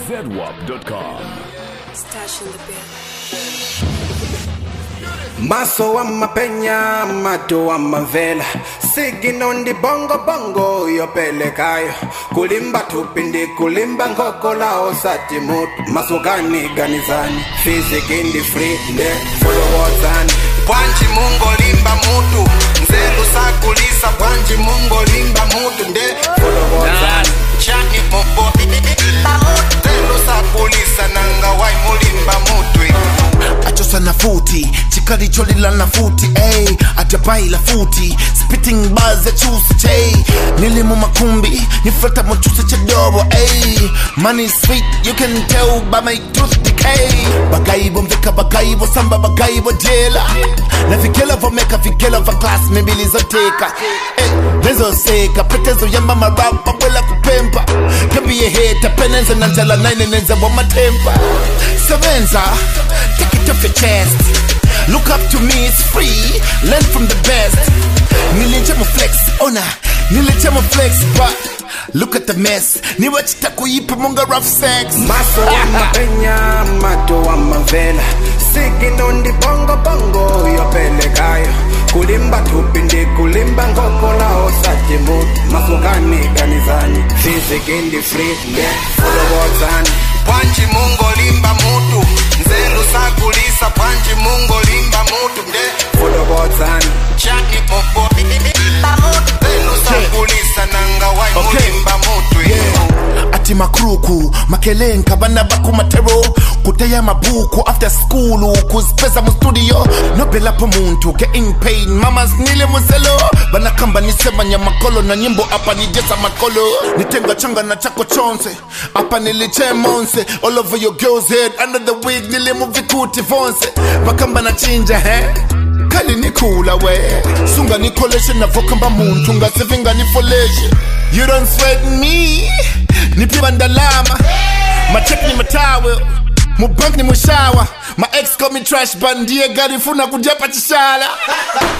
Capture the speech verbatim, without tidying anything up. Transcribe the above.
zedwap dot com. Stash in the bed. Maso wa mapenya, mato wa mavela, siginondi bongo bongo yopelekayo, kulimba tupindi kulimba ngoko lao sati mutu, masukani ganizani, physic in the free, nde follow wazani. Bwanji mungo limba mutu, nzelu sakulisa, bwanji mungo limba mutu, nde follow wazani. Chani mopo, nzelu sakulisa, nanga wai mulimba mutu. Achosa na futi, chikari cholila na futi, ayy, ajabai la futi, spitting bars ya chusi, chay, nilimu makumbi, nifrata mochusa chadobo, ayy, money sweet, you can tell by my tooth decay, bagaibo mvika bagaibo, samba bagaibo jela, na vikela vomeka vikela va class, mimbilizo teka, ayy, nezo seka, petezo yamba marapa, wela kupempa, kebi ye heta, penenza nanjala nine nenza wama tempa, Savenza, take it off your chest. Look up to me, it's free. Learn from the best. Nilijama flex, ona. Nilijama flex, but look at the mess. Ni wachita kuipa munga rough sex. Maso wa mapenya, mato wa mavela, siginondi bongo bongo yopelekayo, kulimba tupindi kulimba ngoko lao sati mutu, masukani ganizani, physic in the free, yeah, follow wazani. Bwanji mungo limba mutu, nzelu sakulisa, bwanji mungo limba mutu, nde follow wazani. Chani mopo, nzelu sakulisa, nanga wai mulimba mutu, yeah. Ati makruku, makelenka, bana baku matero, kuteya mabuku after school, kuzpeza mu studio, nobela po muntu, getting paid, mamas nile muselo, bana kamba nisema nyamakolo, na nyimbo apa nijesa makolo, nitenga changa na chako chonse, apa niliche monse, all over your girl's head, under the wig, nile muvikuti vonse, bakamba na chinja, he? Kali ni kula we, sunga ni collection na vokamba muntu, nga sevinga ni folation, you don't sweat me, ni piba ndalama, my check ni matawe, mu bank ni mushawa, my ex call me trash bandie, gari funa kujapa chishala.